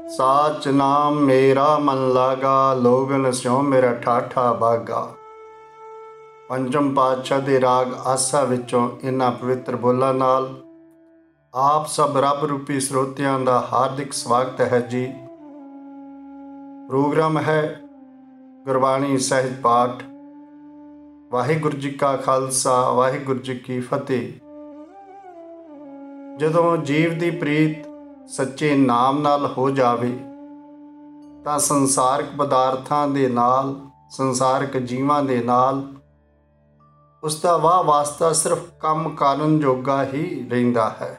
ਸਾਚ ਨਾਮ ਮੇਰਾ ਮਨ ਲਾਗਾ, ਲੋਗਨ ਸਿਉ ਮੇਰਾ ਠਾਠਾ ਬਾਗਾ। ਪੰਚਮ ਪਾਤਸ਼ਾਹ ਦੇ ਰਾਗ ਆਸਾ ਵਿੱਚੋਂ ਇਹਨਾਂ ਪਵਿੱਤਰ ਬੋਲਾਂ ਨਾਲ ਆਪ ਸਭ ਰੱਬ ਰੂਪੀ ਸਰੋਤਿਆਂ ਦਾ ਹਾਰਦਿਕ ਸਵਾਗਤ ਹੈ ਜੀ। ਪ੍ਰੋਗਰਾਮ ਹੈ ਗੁਰਬਾਣੀ ਸਹਿਜ ਪਾਠ। ਵਾਹਿਗੁਰੂ ਜੀ ਕਾ ਖਾਲਸਾ, ਵਾਹਿਗੁਰੂ ਜੀ ਕੀ ਫਤਿਹ। ਜਦੋਂ ਜੀਵ ਦੀ ਪ੍ਰੀਤ ਸੱਚੇ ਨਾਮ ਨਾਲ ਹੋ ਜਾਵੇ ਤਾਂ ਸੰਸਾਰਕ ਪਦਾਰਥਾਂ ਦੇ ਨਾਲ, ਸੰਸਾਰਕ ਜੀਵਾਂ ਦੇ ਨਾਲ ਉਸ ਦਾ ਵਾਹ ਵਾਸਤਾ ਸਿਰਫ ਕੰਮ ਕਰਨ ਜੋਗਾ ਹੀ ਰਹਿੰਦਾ ਹੈ।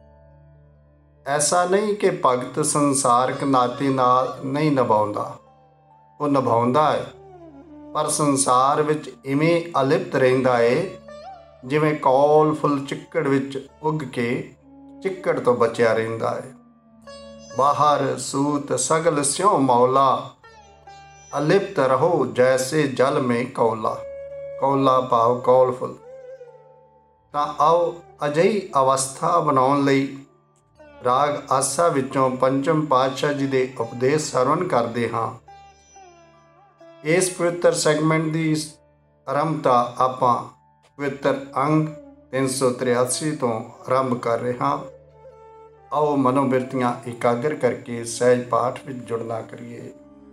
ਐਸਾ ਨਹੀਂ ਕਿ ਭਗਤ ਸੰਸਾਰਕ ਨਾਤੇ ਨਾਲ ਨਹੀਂ ਨਿਭਾਉਂਦਾ, ਉਹ ਨਿਭਾਉਂਦਾ ਹੈ, ਪਰ ਸੰਸਾਰ ਵਿੱਚ ਇਵੇਂ ਅਲਿਪਤ ਰਹਿੰਦਾ ਹੈ ਜਿਵੇਂ ਕੌਲ ਫੁੱਲ ਚਿੱਕੜ ਵਿੱਚ ਉੱਗ ਕੇ ਚਿੱਕੜ ਤੋਂ ਬਚਿਆ ਰਹਿੰਦਾ ਹੈ। ਬਾਹਰ ਸੂਤ ਸਗਲ ਸਿਉ ਮੌਲਾ, ਅਲਿਪਤ ਰਹੋ ਜੈਸੇ ਜਲ ਮੇਂ ਕੌਲਾ। ਕੌਲਾ ਭਾਵ ਕੌਲ ਫੁੱਲ। ਤਾਂ ਆਓ ਅਜਿਹੀ ਅਵਸਥਾ ਬਣਾਉਣ ਲਈ ਰਾਗ ਆਸਾ ਵਿੱਚੋਂ ਪੰਚਮ ਪਾਤਸ਼ਾਹ ਜੀ ਦੇ ਉਪਦੇਸ਼ ਸਰਵਣ ਕਰਦੇ ਹਾਂ। ਇਸ ਪਵਿੱਤਰ ਸੈਗਮੈਂਟ ਦੀ ਆਰੰਭਤਾ ਆਪਾਂ ਪਵਿੱਤਰ ਅੰਗ 383 ਤੋਂ ਆਰੰਭ ਕਰ ਰਹੇ ਹਾਂ। ਆਓ ਮਨੋਬਿਰਤੀਆਂ ਇਕਾਗਰ ਕਰਕੇ ਸਹਿਜ ਪਾਠ ਵਿੱਚ ਜੁੜਨਾ ਕਰੀਏ।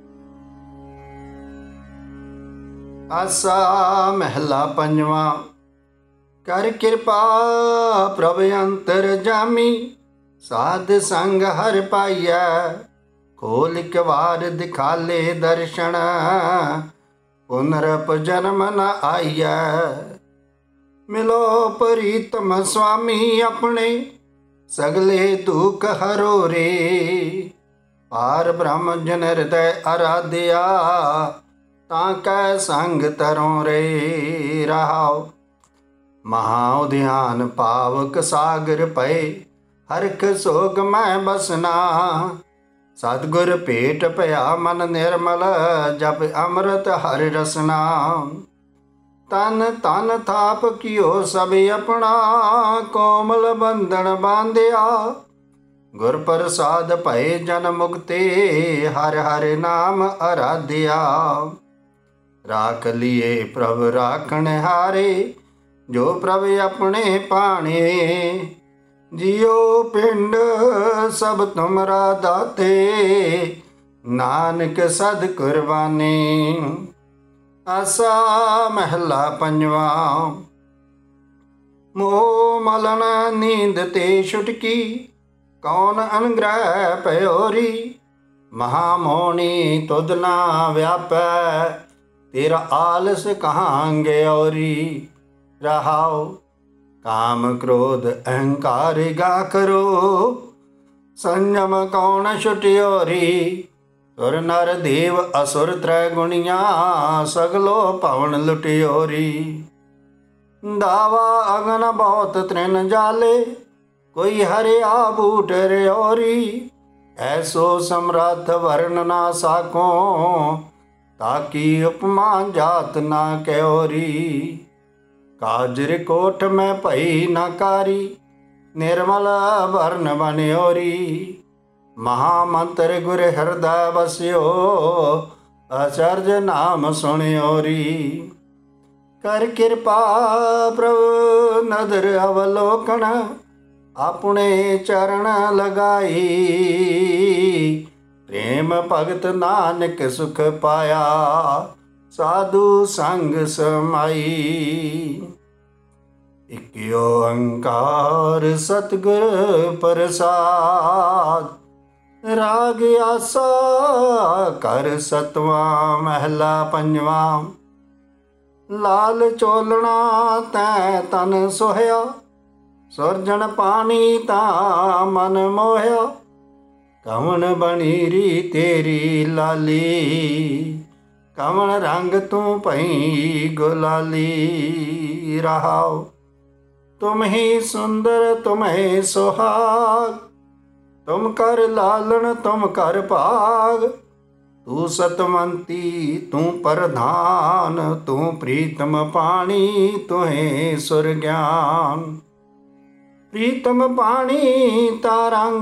ਆਸਾ ਮਹਿਲਾ ਪੰਜਵਾਂ। ਕਰ ਕਿਰਪਾ ਪ੍ਰਭ ਅੰਤਰ ਜਾਮੀ, ਸਾਧ ਸੰਗ ਹਰ ਪਾਈਐ। ਖੋਲ ਇੱਕ ਵਾਰ ਦਿਖਾਲੇ ਦਰਸ਼ਨ, ਪੁਨਰਪ ਜਨਮ ਨ ਆਈਐ। ਮਿਲੋ ਪ੍ਰੀਤਮ ਸੁਆਮੀ ਆਪਣੇ, ਸਗਲੇ ਦੁਖ ਹਰੋ ਰੇ। ਪਾਰ ਬ੍ਰਹਮ ਜਨ ਹਿਰਦੈ ਅਰਾਧਿਆ, ਤਾਂ ਕੈ ਸੰਗ ਤਰੋਂ ਰੇ। ਰਹਾਉ ਮਹਾ ਉਦਿਆਨ ਪਾਵਕ ਸਾਗਰ ਪਏ, ਹਰਖ ਸੋਗ ਮੈਂ ਬਸਨਾ। ਸਤਿਗੁਰ ਭੇਟ ਭਇਆ ਮਨ ਨਿਰਮਲ, ਜਪ ਅੰਮ੍ਰਿਤ ਹਰਿ ਰਸਨਾ। ਤਨ ਤਨ ਥਾਪ ਕੀਓ ਸਭ ਆਪਣਾ, ਕੋਮਲ ਬੰਧਨ ਬਾਂਧਿਆ। ਗੁਰ ਪ੍ਰਸਾਦ ਭਏ ਜਨ ਮੁਕਤੇ, ਹਰਿ ਹਰਿ ਨਾਮ ਅਰਾਧਿਆ। ਰਾਖ ਲੀਏ ਪ੍ਰਭ ਰਾਖਣ ਹਾਰੇ, ਜੋ ਪ੍ਰਭ ਆਪਣੇ ਭਾਣੇ। ਜਿਉ ਪਿੰਡ ਸਭ ਤੁਮਰਾ ਦਾਤੇ, ਨਾਨਕ ਸਦ ਕੁਰਬਾਨੀ। ਆਸਾ ਮਹਿਲਾ ਪੰਜਵਾਂ। ਮੋਹ ਮਲਨ ਨੀਂਦ ਤੇ ਛੁਟਕੀ, ਕੌਣ ਅਨਗ੍ਰਹਿ ਭਇਓਰੀ। ਮਹਾ ਮੋਹਣੀ ਤੁਧ ਨਾ ਵਿਆਪੈ, ਤੇਰਾ ਆਲਸ ਕਹਾਂ ਗਇਓਰੀ। ਰਹਾਉ ਕਾਮ ਕ੍ਰੋਧ ਅਹੰਕਾਰ ਗਾ ਕਰੋ, ਸੰਜਮ ਕੌਣ ਛੁਟਿਓਰੀ। ਸੁਰ ਨਰ ਦੇਵ ਅਸੁਰ ਤ੍ਰੈ ਗੁਣੀਆਂ, ਸਗਲੋ ਭਵਨ ਲੁਟਿਓਰੀ। ਦਾਵਾ ਅਗਨ ਬਹੁਤ ਤ੍ਰਿਨ ਜਾਲੇ, ਕੋਈ ਹਰਿਆ ਬੂਟ ਰਿਓਰੀ। ਐਸੋ ਸਮਰੱਥ ਵਰਨ ਨਾ ਸਾਕੋ, ਤਾਕੀ ਉਪਮਾ ਜਾਤ ਨਾ ਕਹਿਓਰੀ। ਕਾਜਰ ਕੋਠ ਮੈਂ ਭਈ ਨਾ ਕਾਰੀ, ਨਿਰਮਲ ਵਰਨ ਬਨਿਓਰੀ। ਮਹਾ ਮੰਤਰ ਗੁਰ ਹਿਰਦੈ ਬਸਿਓ, ਅਚਰਜ ਨਾਮ ਸੁਣਿਓਰੀ। ਕਰ ਕਿਰਪਾ ਪ੍ਰਭ ਨਦਰ ਅਵਲੋਕਨ, ਆਪਣੇ ਚਰਨ ਲਗਾਈ। ਪ੍ਰੇਮ ਭਗਤ ਨਾਨਕ ਸੁਖ ਪਾਇਆ, ਸਾਧੂ ਸੰਗ ਸਮਾਈ। ਇਕ ਓੰਕਾਰ ਸਤਿਗੁਰ ਪ੍ਰਸਾਦ, ਰਾਗ ਆਸਾ ਕਰ ਸਤਵਾਂ। ਮਹਿਲਾ ਪੰਜਵਾਂ। ਲਾਲ ਚੋਲਣਾ ਤੈ ਤਨ ਸੋਹਿਆ, ਸੁਰਜਣ ਪਾਣੀ ਤਾਂ ਮਨ ਮੋਹਿਆ। ਕਵਣ ਬਣੀ ਤੇਰੀ ਲਾਲੀ, ਕਵਣ ਰੰਗ ਤੂੰ ਭਈ ਗੁਲਾਲੀ। ਰਹਾਉ ਤੁਮ ਹੀ ਸੁੰਦਰ ਤੁਮਹਿ ਸੁਹਾਗ, ਤੁਮ ਕਰ ਲਾਲਣ ਤੁਮ ਕਰ ਭਾਗ। ਤੂੰ ਸਤਵੰਤੀ ਤੂੰ ਪ੍ਰਧਾਨ, ਤੂੰ ਪ੍ਰੀਤਮ ਪਾਣੀ ਤੁਹੇ ਸੁਰ ਗਿਆਨ। प्रीतम पानी ता रंग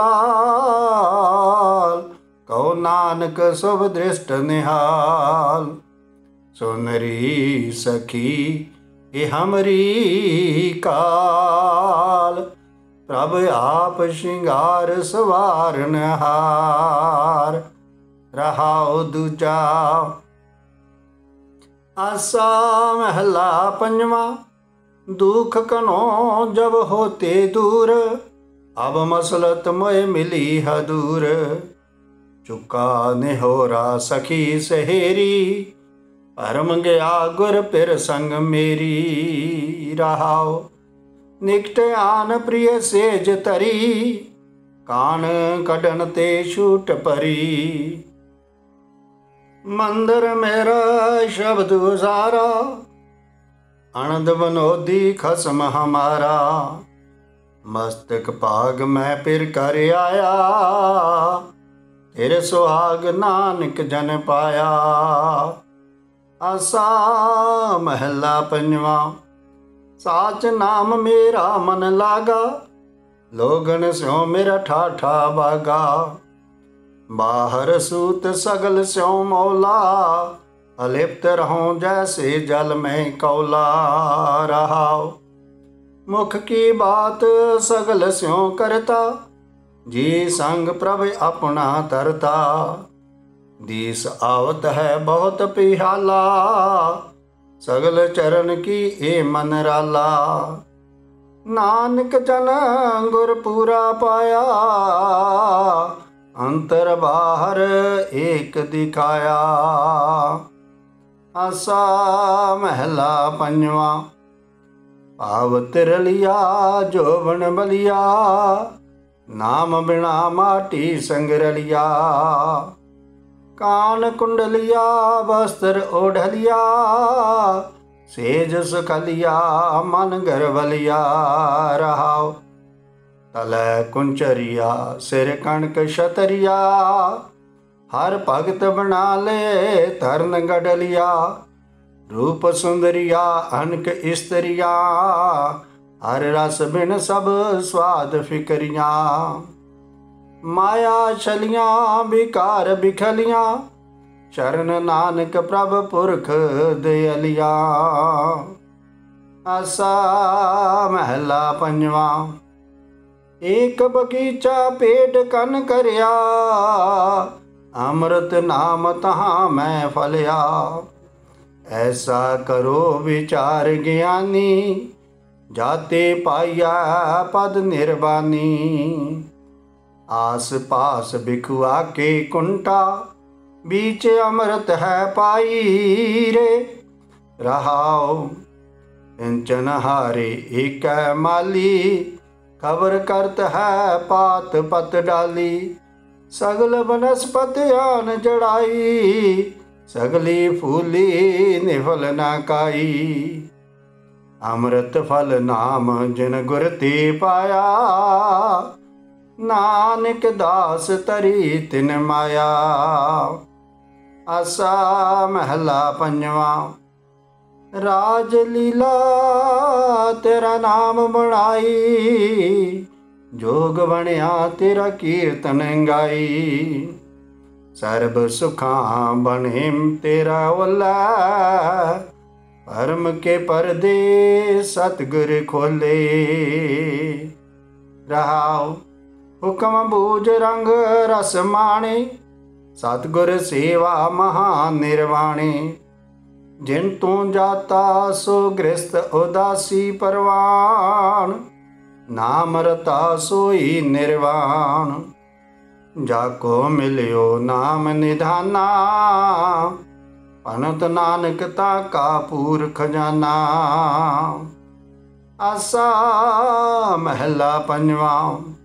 गुलाल, कहो नानक शुभ दृष्ट निहाल। सुनरी सखी ये हमरी काल, प्रभ आप श्रृंगार सवारनहार। रहाओ दूजा। आसा महला पंजवा। दुख कनो जब होते दूर, अब मसलत मोय मिली हदूर। चुका निहोरा सखी सहेरी, परम गया गुर पिर संग मेरी। रहाओ। निकट आन प्रिय सेज तरी, कान कढन ते छूट परी। मंदिर मेरा शब्द उजारा, आनंद बनोदी खसम हमारा। मस्तक भाग मैं फिर कर आया, तेरे सुहाग नानक जन पाया। आसा महला पंजवा। साच नाम मेरा मन लागा, लोगन स्यों मेरा ठाठा बागा। बाहर सूत सगल स्यों मौला, अलिप्त रहूं जैसे जल में कौला। रहाओ। मुख की बात सगल स्यों करता, जी संग प्रभ अपना तरता। दीस आवत है बहुत पिहाला, सगल चरण की ए मन राला। नानक जन गुर पूरा पाया, अंतर बाहर एक दिखाया। आसा महला पंजवा। भाव तिरलिया जोबन बलिया, नाम बिना माटी संगरलिया। कान कुंडलिया वस्त्र ओढ़लिया, सेज सुखलिया मन गर्वलिया। रहाओ। तलै कुंचरिया सिर कणक छतरिया, हर भगत बना ले तरन गडलिया। रूप सुंदरिया अनक स्त्रिया, हर रस बिन सब स्वाद फिकरिया। माया छलियां विकार बिखलियां, चरण नानक प्रभ पुरख दयलिया। आसा महला पंजवा। एक बगीचा पेड़ कन करया, अमृत नाम तहाँ मैं फलिया। ऐसा करो विचार ज्ञानी, जाते पाया पद निर्वाणी। आस पास बिखुआ के कुंटा, बीच अमृत है पाई रे। रहाओ। इंचन हारे एक माली, खबर करत है पात पत डाली। सगल बनस्पति आन जड़ाई, सगली फूली निफल ना काई। अमृत फल नाम जिन गुर ते पाया, नानक दास तरी तिन माया। आसा महला पंजवा। राज लीला तेरा नाम बनाई, जोग बनिया तेरा कीर्तन गाई। सर्ब सुखां बने तेरा ओला, परम के परदे सतगुर खोले। रहाओ। हुक्म बूझ रंग रस माणे, सतगुर सेवा महान निर्वाणे। जिन तू जाता सो गृहस्थ उदासी परवान, नाम रता सोई निर्वाण। जाको मिलियो नाम निधाना, पनत नानक ताका पूर खजाना। आसा महला पंजवा।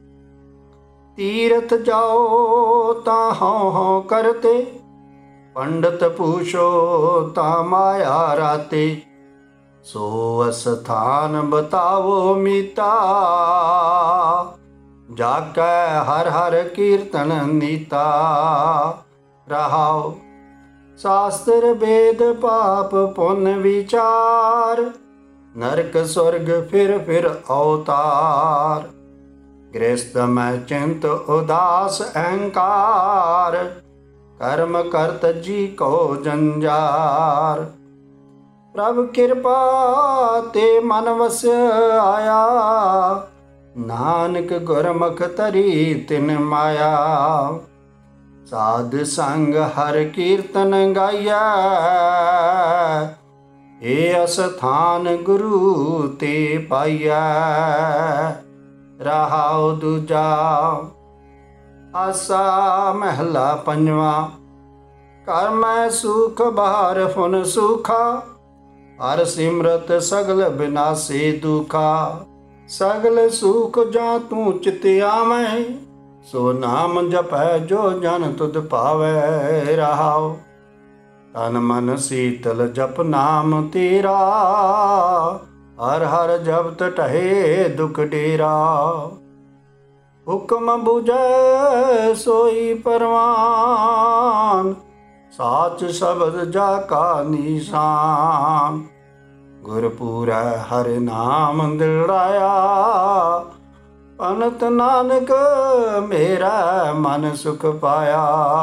तीरथ जाओ ता हों हों करते, पंडित पूछो ता माया राते। सो अस्थान बतावो मीता, जाकै हर हर कीर्तन नीता। रहाओ। शास्त्र वेद पाप पुण्य विचार, नरक स्वर्ग फिर अवतार। गृहस्थ में चिंत उदास अहंकार, कर्म करत जी को जंजार। प्रभु कृपा ते मन वस आया, नानक गुरमुख तरी तिन माया। साध संग हर कीर्तन गाया, हे अस्थान गुरु ते पाइया। रहाओ दूजा। आसा महला पंजवा। कर मैं सुख बाहर फुन सुखा, हर सिमरत सगल विनाशे दुखा। सगल सुख जा तू चित आवै, सो नाम जपै जो जन तुध पावै। रहाओ तन मन शीतल जप नाम तेरा, हर हर जपत टहे दुख डेरा। हुक्म बुझै सोई परवान, साच शब्द जाका निशान। गुरपुरै हर नाम दिलाया, अनत नानक मेरा मन सुख पाया।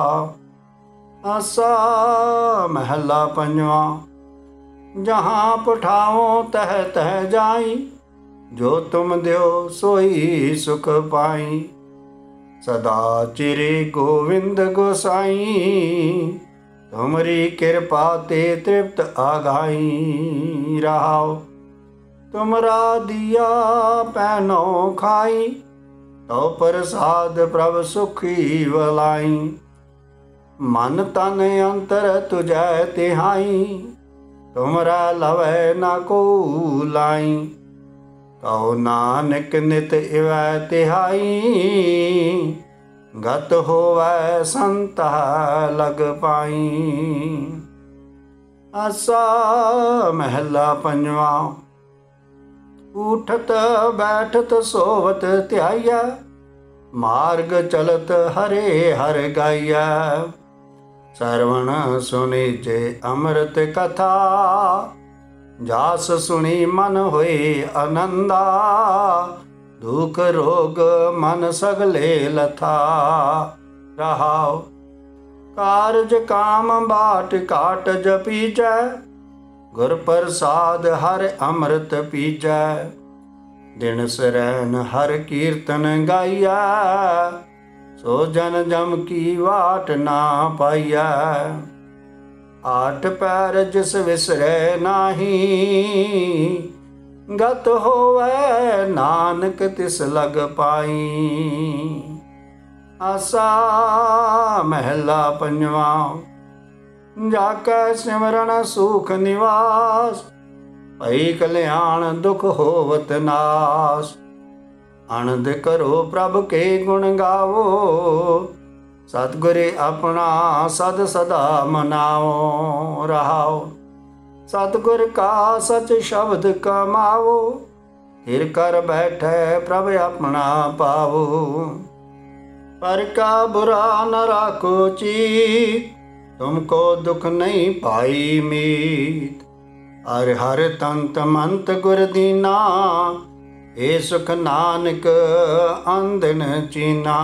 आसा महला पंजवा। जहाँ पठाओ तह तह जाई, जो तुम द्यो सोई सुख पाई। सदा चिरे गोविंद गोसाई, तुमरी कृपा ते तृप्त आगाई। रहाओ तुमरा दिया पैनो खाई, तो प्रसाद प्रभ सुखी वलाई। मन तन अंतर तुझै तिहाई, तुमरा लवै न को लाई। कहो नानक नित इवै तिहाई, गत होवै संत लग पाई। आसा महला पंजवा। उठत बैठत सोवत ध्याया, मार्ग चलत हरे हर गाया। श्रवण सुनिजे अमृत कथा, जास सुनी मन होए आनंदा। दुख रोग मन सगले लथा। रहाओ कारज काम बाट काट जपीजै, गुर प्रसाद हर अमृत पीजै। दिन सरैन हर कीर्तन गाइया, सो जन जम की वाट ना पाइया। आठ पैर जिस विसरै नाही, गत होवै नानक तिस लग पाई। आसा महला पंजवा। जाकै सिमरन सुख निवास, भई कल्याण दुख होवत नाश। आनंद करो प्रभ के गुण गावो, सतगुरे अपना सद सदा मनाओ। रहाओ सतगुर का सच शब्द कमाओ, फिर कर बैठे प्रभ अपना पावो। पर का बुरा न राखो चीत, तुमको दुख नहीं पाई मीत। हर हर तंत मंत गुर दीना, ए सुख नानक अंधन चीना।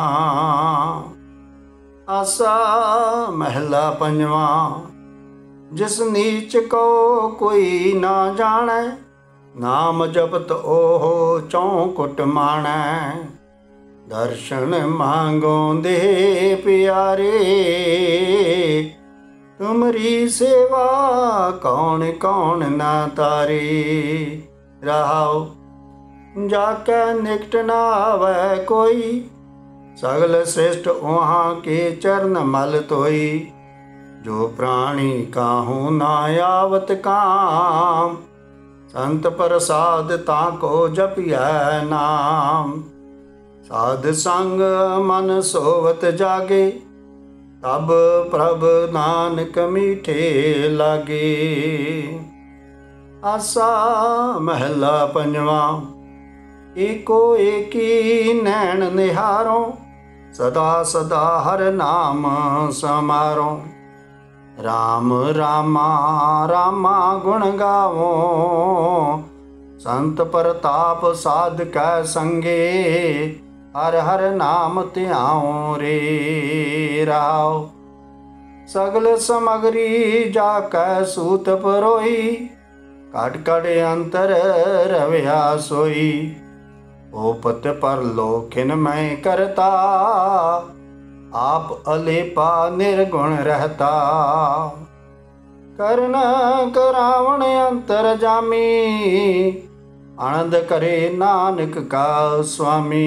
आसा महला पंजवा। जिस नीच को कोई ना जाने, नाम जपत ओहो चौकुट माणै। दर्शन मांगो दे प्यारे, तुमरी सेवा कौन कौन ना तारे। रहाओ जाकै निकट न आवे कोई, सगल श्रेष्ठ वहाँ के चरण मल तोई। जो प्राणी काहू ना आवत काम, संत प्रसाद ताको जपिया नाम। साध संग मन सोवत जागे, तब प्रभ नानक मीठे लागे। आसा महला पंजवा। एको एकी नैन निहारो, सदा सदा हर नाम समारो। राम रामा रामा गुण गावो, ਸੰਤ ਪ੍ਰਤਾਪ ਸਾਧ ਕੈ ਸੰਗੇ, ਹਰ ਹਰ ਨਾਮ ਧਿਆਉ ਰੇ ਰਾਉ। ਸਗਲ ਸਮਗਰੀ ਜਾ ਕੈ ਸੂਤ ਪਰੋਈ, ਘਟ ਘਟ ਅੰਤਰ ਰਵਿਆ ਸੋਈ। ਓਪਤ ਪਰਲੋਕਿਨ ਮੈਂ ਕਰਤਾ, ਆਪ ਅਲੇਪਾ ਨਿਰਗੁਣ ਰਹਤਾ। ਕਰਨ ਕਰਾਵਣ ਅੰਤਰ ਜਾਮੀ, ਆਨੰਦ ਕਰੇ ਨਾਨਕ ਕਾ ਸੁਆਮੀ।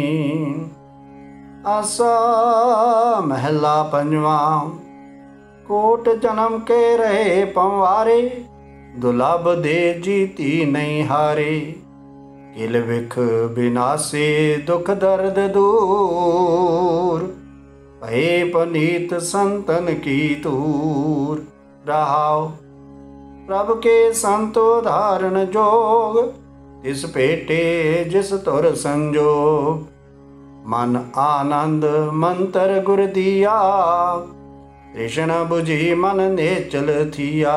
ਆਸਾ ਮਹਿਲਾ ਪੰਜਵਾ। ਕੋਟ ਜਨਮ ਕੇ ਰਹੇ ਪੰਵਾਰੇ, ਦੁਲਭ ਦੇ ਜੀਤੀ ਨਹੀਂ ਹਾਰੇ। ਕਿਲ ਵਿਖ ਬਿਨਾਸੇ ਦੁਖ ਦਰਦ ਦੂਰ, ਭਏ ਪਨੀਤ ਸੰਤਨ ਕੀ ਤੂਰ ਰਹਾਉ। ਪ੍ਰਭ ਕੇ ਸੰਤ ਉਦਾਹਰਣ ਜੋਗ, ਤਿਸ ਭੇਟੇ ਜਿਸ ਤੁਰ ਸੰਜੋਗ। ਮਨ ਆਨੰਦ ਮੰਤਰ ਗੁਰ ਦੀਆ, ਤ੍ਰਿਸ਼ਣ ਬੁਝੀ ਮਨ ਨੇਚਲ ਥੀਆ।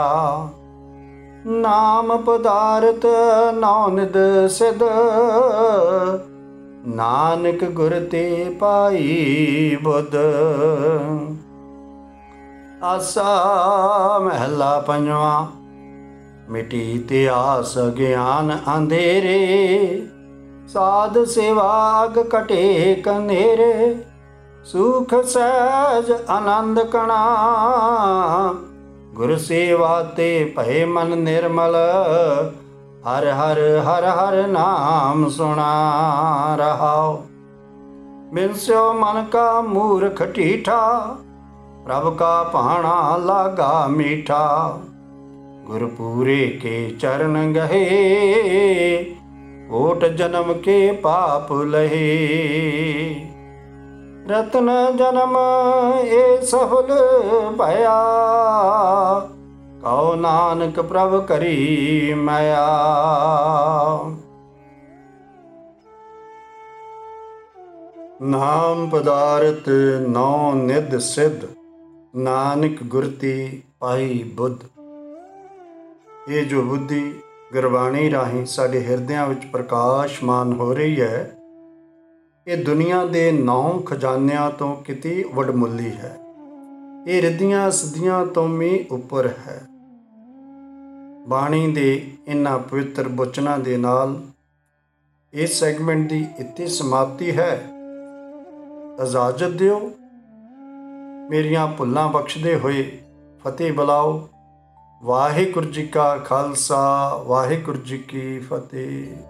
ਨਾਮ ਪਦਾਰਥ ਨੌ ਨਿਧ ਸਿਧ, ਨਾਨਕ ਗੁਰ ਤੇ ਪਾਈ ਬੁੱਧ। ਆਸਾ ਮਹਿਲਾ ਪੰਜਵਾ। ਮਿਟੀ ਇਤਿਹਾਸ ਗਿਆਨ ਅੰਧੇਰੇ, ਸਾਧ ਸੇਵਾਗ ਕਟੇ ਕਨੇਰੇ। ਸੁਖ ਸਹਿਜ ਆਨੰਦ ਕਣਾ, ਗੁਰ ਸੇਵਾ ਤੇ ਭਏ ਮਨ ਨਿਰਮਲ। ਹਰ ਹਰ ਹਰ ਹਰ ਨਾਮ ਸੁਣਾ ਰਹਾਉ। ਬਿਨਸਿਓ ਮਨ ਕਾ ਮੂਰਖ ਢੀਠਾ, ਪ੍ਰਭ ਕਾ ਭਾਣਾ ਲਾਗਾ ਮੀਠਾ। ਗੁਰ ਪੂਰੇ ਕੇ ਚਰਨ ਗਹੇ, ਕੋਟ ਜਨਮ ਕੇ ਪਾਪ ਲਹੇ। ਰਤਨ ਜਨਮ ਏ ਸਫਲ ਭਇਆ, ਕਉ ਨਾਨਕ ਪ੍ਰਭ ਕਰੀ ਮਾਇਆ। ਨਾਮ ਪਦਾਰਥ ਨੌ ਨਿਧ ਸਿਧ, ਨਾਨਕ ਗੁਰ ਤੇ ਪਾਈ ਬੁੱਧ। ਇਹ ਜੋ ਬੁੱਧੀ ਗੁਰਬਾਣੀ ਰਾਹੀਂ ਸਾਡੇ ਹਿਰਦਿਆਂ ਵਿੱਚ ਪ੍ਰਕਾਸ਼ਮਾਨ ਹੋ ਰਹੀ ਹੈ, ਇਹ ਦੁਨੀਆ ਦੇ 9 ਖਜ਼ਾਨਿਆਂ ਤੋਂ ਕਿਤੇ ਵਡਮੁੱਲੀ ਹੈ। ਇਹ ਰਿੱਧੀਆਂ ਸਿੱਧੀਆਂ ਤੋਂ ਵੀ ਉੱਪਰ ਹੈ। ਬਾਣੀ ਦੇ ਇਹਨਾਂ ਪਵਿੱਤਰ ਬਚਨਾਂ ਦੇ ਨਾਲ ਇਸ ਸੈਗਮੈਂਟ ਦੀ ਇੱਥੇ ਸਮਾਪਤੀ ਹੈ। ਇਜਾਜ਼ਤ ਦਿਓ। ਮੇਰੀਆਂ ਭੁੱਲਾਂ ਬਖਸ਼ਦੇ ਹੋਏ ਫਤਿਹ ਬੁਲਾਓ। ਵਾਹਿਗੁਰੂ ਜੀ ਕਾ ਖਾਲਸਾ, ਵਾਹਿਗੁਰੂ ਜੀ ਕੀ ਫਤਿਹ।